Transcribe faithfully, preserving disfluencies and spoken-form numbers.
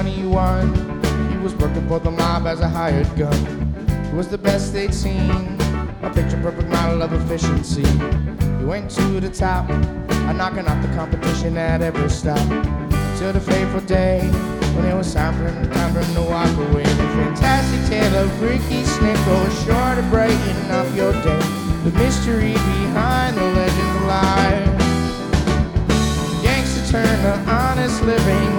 twenty-one, he was working for the mob as a hired gun. He was the best they'd seen, a picture-perfect model of efficiency. He went to the top, a knocking off the competition at every stop. Till the fateful day when it was time for him, time for him to walk away. The fantastic tale of Ricky Snickles, sure to brighten up your day. The mystery behind the legend's life. Gangster turned to honest living,